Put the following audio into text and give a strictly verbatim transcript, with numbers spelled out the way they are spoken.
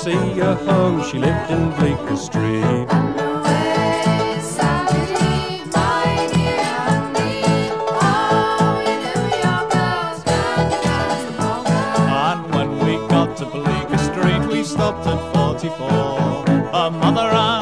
see her home. She lived in Bleecker Street. And when we got to Bleecker Street, we stopped at forty-four. Her mother and